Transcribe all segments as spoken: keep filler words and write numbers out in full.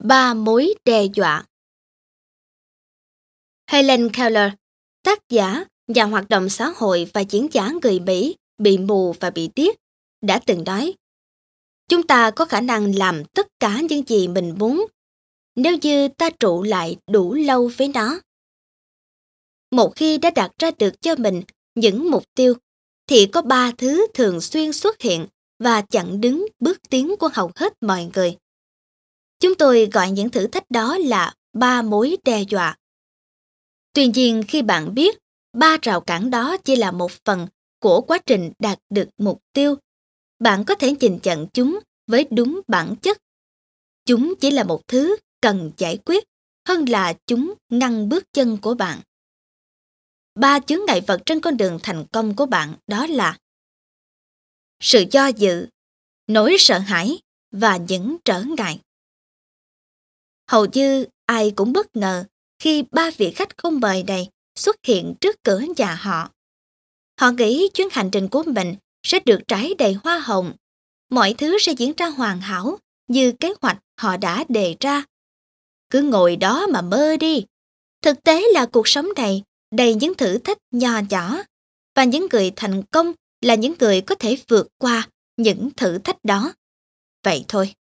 Ba mối đe dọa. Helen Keller, tác giả, nhà hoạt động xã hội và diễn giả người Mỹ bị mù và bị điếc, đã từng nói: chúng ta có khả năng làm tất cả những gì mình muốn nếu như ta trụ lại đủ lâu với nó. Một khi đã đặt ra được cho mình những mục tiêu, thì có ba thứ thường xuyên xuất hiện và chặn đứng bước tiến của hầu hết mọi người. Chúng tôi gọi những thử thách đó là ba mối đe dọa. Tuy nhiên, khi bạn biết ba rào cản đó chỉ là một phần của quá trình đạt được mục tiêu, bạn có thể nhìn nhận chúng với đúng bản chất. Chúng chỉ là một thứ cần giải quyết hơn là chúng ngăn bước chân của bạn. Ba chướng ngại vật trên con đường thành công của bạn đó là sự do dự, nỗi sợ hãi và những trở ngại. Hầu như ai cũng bất ngờ khi ba vị khách không mời này xuất hiện trước cửa nhà họ. Họ nghĩ chuyến hành trình của mình sẽ được trải đầy hoa hồng, mọi thứ sẽ diễn ra hoàn hảo như kế hoạch họ đã đề ra. Cứ ngồi đó mà mơ đi. Thực tế là cuộc sống này đầy những thử thách nho nhỏ, và những người thành công là những người có thể vượt qua những thử thách đó. Vậy thôi.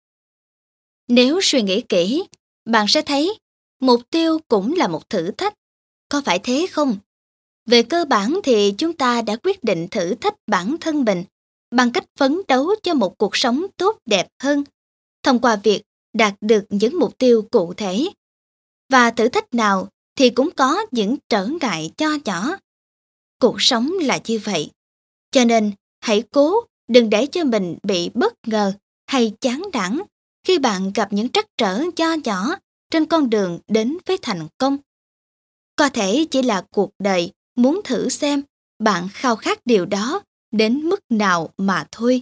Nếu suy nghĩ kỹ, bạn sẽ thấy mục tiêu cũng là một thử thách. Có phải thế không? Về cơ bản thì chúng ta đã quyết định thử thách bản thân mình bằng cách phấn đấu cho một cuộc sống tốt đẹp hơn, thông qua việc đạt được những mục tiêu cụ thể. Và thử thách nào thì cũng có những trở ngại nho nhỏ. Cuộc sống là như vậy. Cho nên, hãy cố đừng để cho mình bị bất ngờ hay chán nản khi bạn gặp những trắc trở nho nhỏ trên con đường đến với thành công. Có thể chỉ là cuộc đời muốn thử xem bạn khao khát điều đó đến mức nào mà thôi.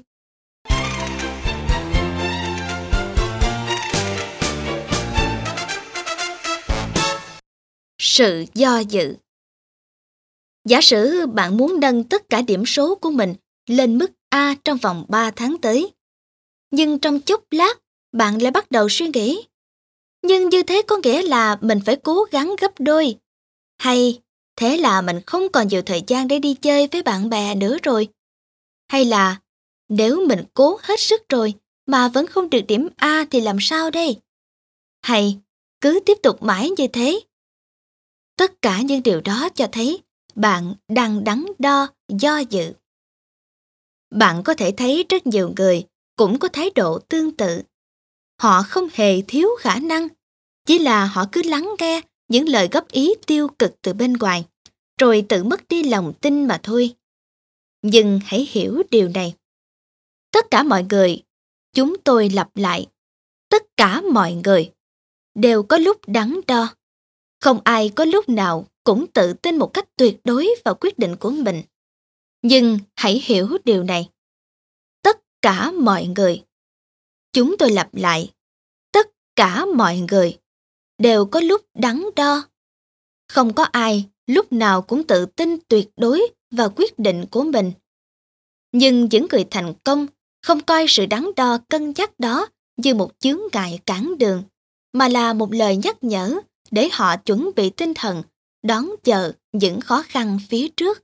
Sự do dự. Giả sử bạn muốn nâng tất cả điểm số của mình lên mức A trong vòng ba tháng tới. Nhưng trong chốc lát, bạn lại bắt đầu suy nghĩ. Nhưng như thế có nghĩa là mình phải cố gắng gấp đôi. Hay thế là mình không còn nhiều thời gian để đi chơi với bạn bè nữa rồi. Hay là nếu mình cố hết sức rồi mà vẫn không được điểm A thì làm sao đây? Hay cứ tiếp tục mãi như thế. Tất cả những điều đó cho thấy bạn đang đắn đo, do dự. Bạn có thể thấy rất nhiều người cũng có thái độ tương tự. Họ không hề thiếu khả năng, chỉ là họ cứ lắng nghe những lời góp ý tiêu cực từ bên ngoài, rồi tự mất đi lòng tin mà thôi. Nhưng hãy hiểu điều này. Tất cả mọi người, chúng tôi lặp lại, tất cả mọi người đều có lúc đắn đo. Không ai có lúc nào cũng tự tin một cách tuyệt đối vào quyết định của mình. Nhưng hãy hiểu điều này. Tất cả mọi người, chúng tôi lặp lại, tất cả mọi người đều có lúc đắn đo. Không có ai lúc nào cũng tự tin tuyệt đối vào quyết định của mình. Nhưng những người thành công không coi sự đắn đo cân nhắc đó như một chướng ngại cản đường, mà là một lời nhắc nhở để họ chuẩn bị tinh thần đón chờ những khó khăn phía trước.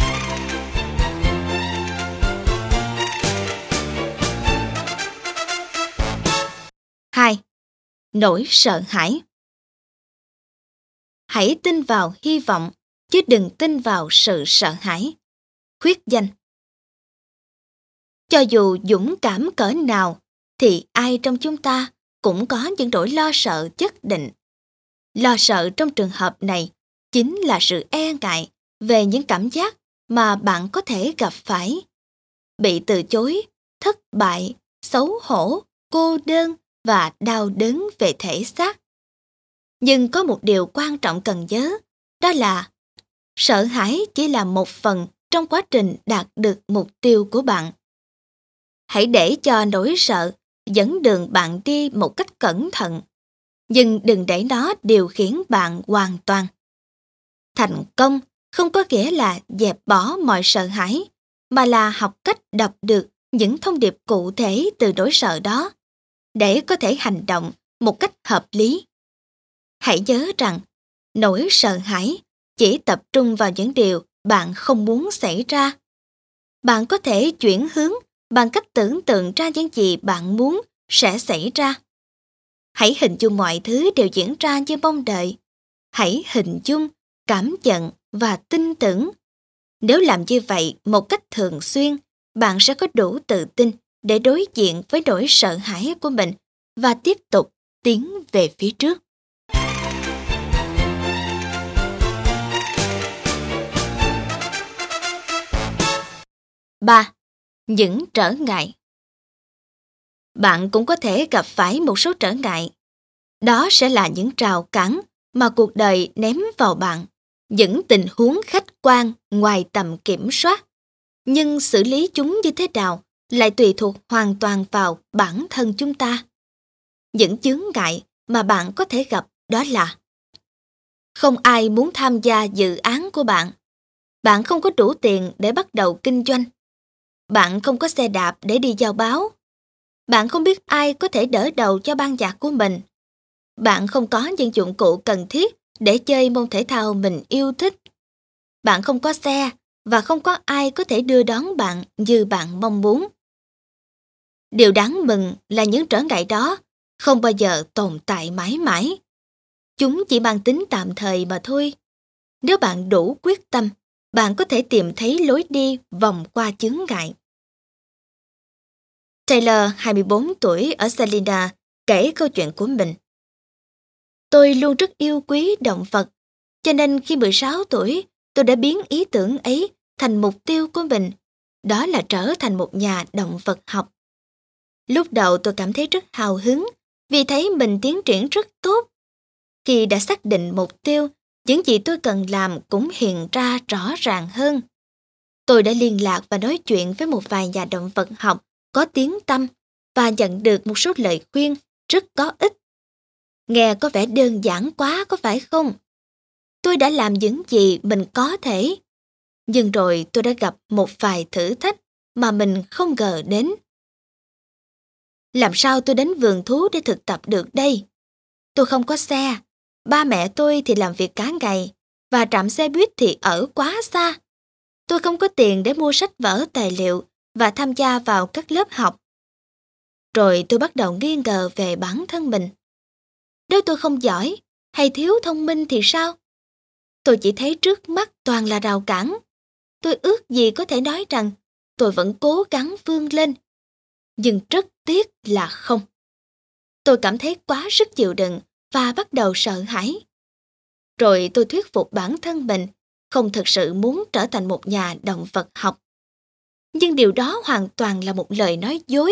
Hai. Nỗi sợ hãi. Hãy tin vào hy vọng, chứ đừng tin vào sự sợ hãi. Khuyết danh. Cho dù dũng cảm cỡ nào, thì ai trong chúng ta cũng có những nỗi lo sợ nhất định. Lo sợ trong trường hợp này chính là sự e ngại về những cảm giác mà bạn có thể gặp phải. Bị từ chối, thất bại, xấu hổ, cô đơn và đau đớn về thể xác. Nhưng có một điều quan trọng cần nhớ, đó là sợ hãi chỉ là một phần trong quá trình đạt được mục tiêu của bạn. Hãy để cho nỗi sợ dẫn đường bạn đi một cách cẩn thận, nhưng đừng để nó điều khiển bạn hoàn toàn. Thành công không có nghĩa là dẹp bỏ mọi sợ hãi, mà là học cách đọc được những thông điệp cụ thể từ nỗi sợ đó, để có thể hành động một cách hợp lý. Hãy nhớ rằng, nỗi sợ hãi chỉ tập trung vào những điều bạn không muốn xảy ra. Bạn có thể chuyển hướng bằng cách tưởng tượng ra những gì bạn muốn sẽ xảy ra. Hãy hình dung mọi thứ đều diễn ra như mong đợi. Hãy hình dung, cảm nhận và tin tưởng. Nếu làm như vậy một cách thường xuyên, bạn sẽ có đủ tự tin để đối diện với nỗi sợ hãi của mình và tiếp tục tiến về phía trước. ba. Những trở ngại. Bạn cũng có thể gặp phải một số trở ngại. Đó sẽ là những rào cản mà cuộc đời ném vào bạn, những tình huống khách quan ngoài tầm kiểm soát. Nhưng xử lý chúng như thế nào lại tùy thuộc hoàn toàn vào bản thân chúng ta. Những chướng ngại mà bạn có thể gặp đó là: không ai muốn tham gia dự án của bạn. Bạn không có đủ tiền để bắt đầu kinh doanh. Bạn không có xe đạp để đi giao báo. Bạn không biết ai có thể đỡ đầu cho ban nhạc của mình. Bạn không có những dụng cụ cần thiết để chơi môn thể thao mình yêu thích. Bạn không có xe và không có ai có thể đưa đón bạn như bạn mong muốn. Điều đáng mừng là những trở ngại đó không bao giờ tồn tại mãi mãi. Chúng chỉ mang tính tạm thời mà thôi. Nếu bạn đủ quyết tâm, bạn có thể tìm thấy lối đi vòng qua chướng ngại. Taylor, hai mươi bốn tuổi, ở Salina, kể câu chuyện của mình. Tôi luôn rất yêu quý động vật, cho nên khi mười sáu tuổi, tôi đã biến ý tưởng ấy thành mục tiêu của mình, đó là trở thành một nhà động vật học. Lúc đầu tôi cảm thấy rất hào hứng vì thấy mình tiến triển rất tốt. Khi đã xác định mục tiêu, những gì tôi cần làm cũng hiện ra rõ ràng hơn. Tôi đã liên lạc và nói chuyện với một vài nhà động vật học có tiếng tăm và nhận được một số lời khuyên rất có ích. Nghe có vẻ đơn giản quá có phải không? Tôi đã làm những gì mình có thể. Nhưng rồi tôi đã gặp một vài thử thách mà mình không ngờ đến. Làm sao tôi đến vườn thú để thực tập được đây? Tôi không có xe. Ba mẹ tôi thì làm việc cả ngày và trạm xe buýt thì ở quá xa. Tôi không có tiền để mua sách vở tài liệu và tham gia vào các lớp học. Rồi tôi bắt đầu nghi ngờ về bản thân mình. Nếu tôi không giỏi hay thiếu thông minh thì sao? Tôi chỉ thấy trước mắt toàn là rào cản. Tôi ước gì có thể nói rằng tôi vẫn cố gắng vươn lên. Nhưng rất tiếc là không. Tôi cảm thấy quá sức chịu đựng và bắt đầu sợ hãi. Rồi tôi thuyết phục bản thân mình không thực sự muốn trở thành một nhà động vật học. Nhưng điều đó hoàn toàn là một lời nói dối.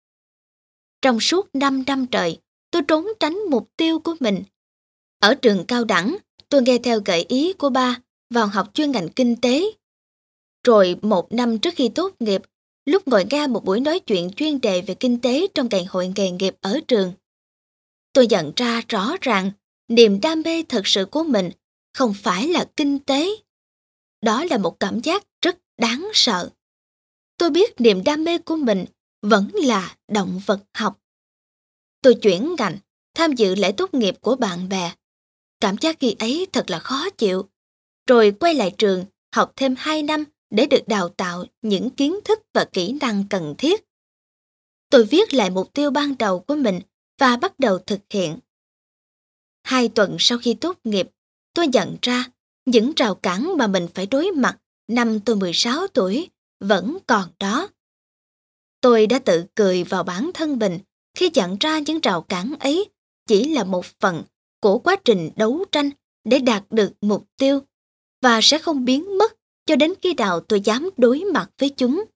Trong suốt năm năm trời, tôi trốn tránh mục tiêu của mình. Ở trường cao đẳng, tôi nghe theo gợi ý của ba vào học chuyên ngành kinh tế. Rồi một năm trước khi tốt nghiệp, lúc ngồi nghe một buổi nói chuyện chuyên đề về kinh tế trong ngày hội nghề nghiệp ở trường, tôi nhận ra rõ ràng niềm đam mê thật sự của mình không phải là kinh tế. Đó là một cảm giác rất đáng sợ. Tôi biết niềm đam mê của mình vẫn là động vật học. Tôi chuyển ngành, tham dự lễ tốt nghiệp của bạn bè. Cảm giác khi ấy thật là khó chịu. Rồi quay lại trường, học thêm hai năm để được đào tạo những kiến thức và kỹ năng cần thiết. Tôi viết lại mục tiêu ban đầu của mình và bắt đầu thực hiện. Hai tuần sau khi tốt nghiệp, tôi nhận ra những rào cản mà mình phải đối mặt năm tôi mười sáu tuổi vẫn còn đó. Tôi đã tự cười vào bản thân mình khi nhận ra những rào cản ấy chỉ là một phần của quá trình đấu tranh để đạt được mục tiêu và sẽ không biến mất cho đến khi nào tôi dám đối mặt với chúng.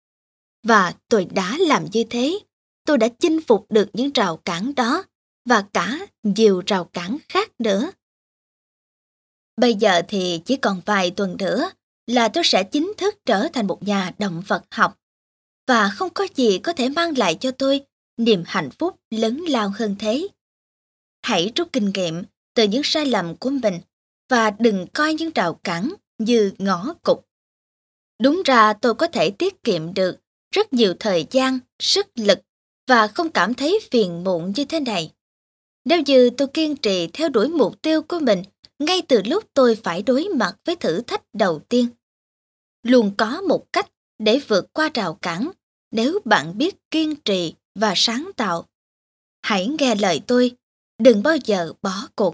Và tôi đã làm như thế. Tôi đã chinh phục được những rào cản đó và cả nhiều rào cản khác nữa. Bây giờ thì chỉ còn vài tuần nữa là tôi sẽ chính thức trở thành một nhà động vật học. Và không có gì có thể mang lại cho tôi niềm hạnh phúc lớn lao hơn thế. Hãy rút kinh nghiệm từ những sai lầm của mình và đừng coi những rào cản như ngõ cụt. Đúng ra tôi có thể tiết kiệm được rất nhiều thời gian, sức lực và không cảm thấy phiền muộn như thế này. Nếu như tôi kiên trì theo đuổi mục tiêu của mình ngay từ lúc tôi phải đối mặt với thử thách đầu tiên, luôn có một cách để vượt qua rào cản nếu bạn biết kiên trì và sáng tạo. Hãy nghe lời tôi, đừng bao giờ bỏ cuộc.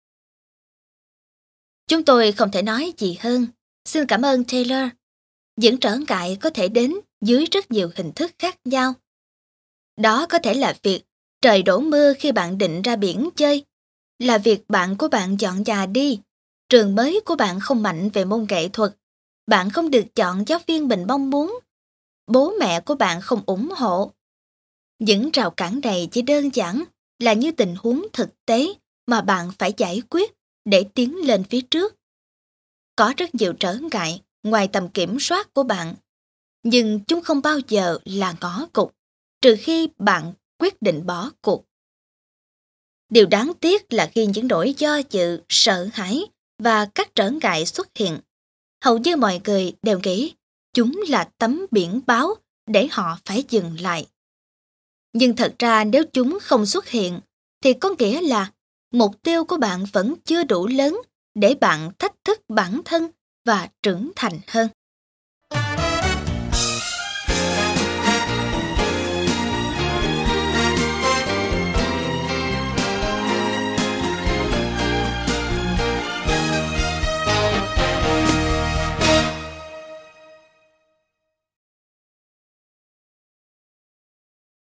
Chúng tôi không thể nói gì hơn. Xin cảm ơn Taylor. Những trở ngại có thể đến dưới rất nhiều hình thức khác nhau. Đó có thể là việc trời đổ mưa khi bạn định ra biển chơi, là việc bạn của bạn dọn nhà đi, trường mới của bạn không mạnh về môn nghệ thuật, bạn không được chọn giáo viên mình mong muốn, bố mẹ của bạn không ủng hộ. Những rào cản này chỉ đơn giản là như tình huống thực tế mà bạn phải giải quyết để tiến lên phía trước. Có rất nhiều trở ngại ngoài tầm kiểm soát của bạn, nhưng chúng không bao giờ là ngõ cụt, trừ khi bạn quyết định bỏ cuộc. Điều đáng tiếc là khi những nỗi do dự, sợ hãi và các trở ngại xuất hiện, hầu như mọi người đều nghĩ chúng là tấm biển báo để họ phải dừng lại. Nhưng thật ra nếu chúng không xuất hiện, thì có nghĩa là mục tiêu của bạn vẫn chưa đủ lớn để bạn thách thức bản thân và trưởng thành hơn.